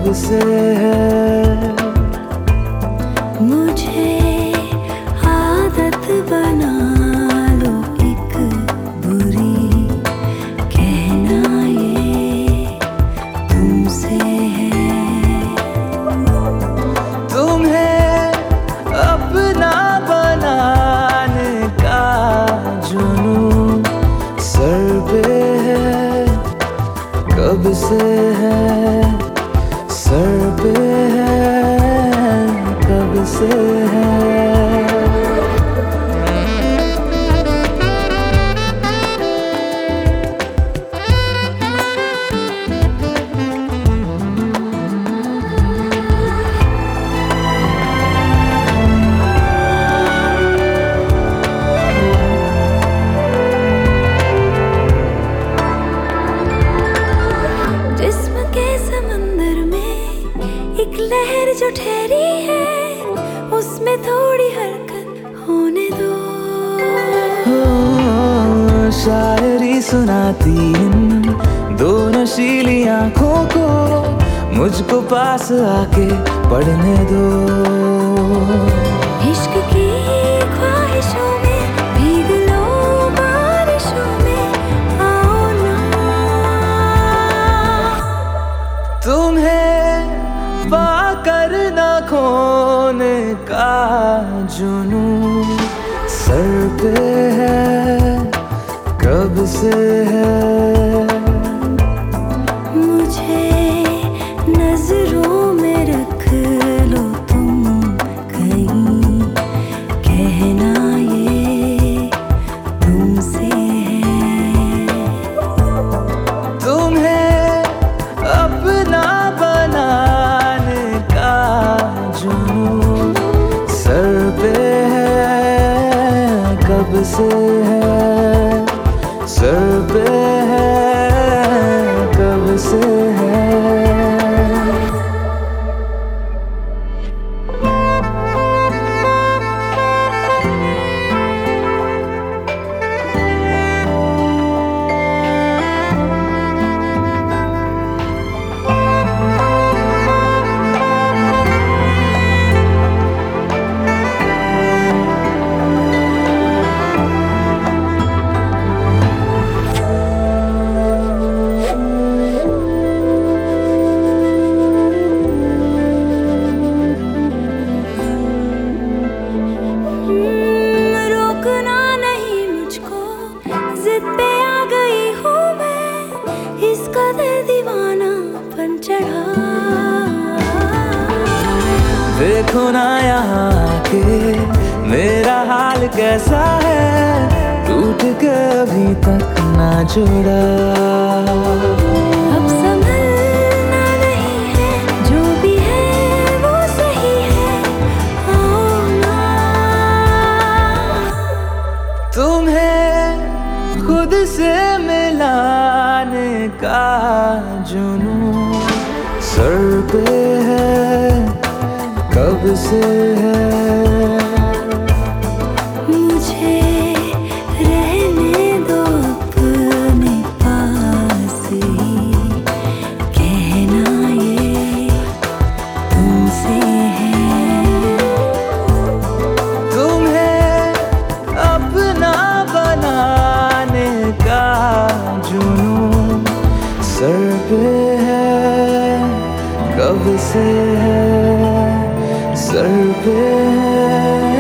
कब से है। मुझे आदत बना लो एक बुरी, कहना ये तुमसे है। तुम्हें अपना बनाने का जुनून सर पे है, कब से है, सर पे है, कब से है। जिस्म के समंदर में एक लहर जो ठहरी है, उसमें थोड़ी हरकत होने दो। शायरी सुनाती इन दो नशीली आंखों को, मुझको पास आके पढ़ने दो। इश्क की ख्वाहिशों में भीग लो बारिशों में, आओ ना। तुम्हें पाकर न खोने का जुनून सर पे है, कब से है। मुझे नजरों में रख लो तुम कहीं, कहना ये तुमसे है। तुम्हें अपना बनाने का जुनून सर पे है, कब से है, सर पे है, कब से है। रोकना नहीं मुझको, जिद पे आ गई हूँ मैं, इस कदर दीवानापन चढ़ा। देखो ना यहाँ आके मेरा हाल कैसा है, टूट के अभी तक ना जुड़ा। अब संभलना नहीं है, जो भी है वो सही है, आओ ना। तुम्हें खुद से मिलाने का जुनून सर पे है, कब से है। मुझे रहने दो अपने पास ही, कहना ये तुमसे है। तुम्हें अपना बनाने का जुनून सर पे है, कब से है, सर पे है,